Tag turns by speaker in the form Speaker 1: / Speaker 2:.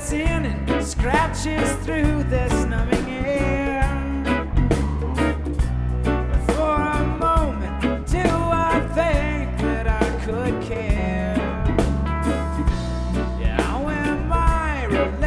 Speaker 1: gets in and scratches through this numbing air. For a moment, do I think that I could care? Yeah, when my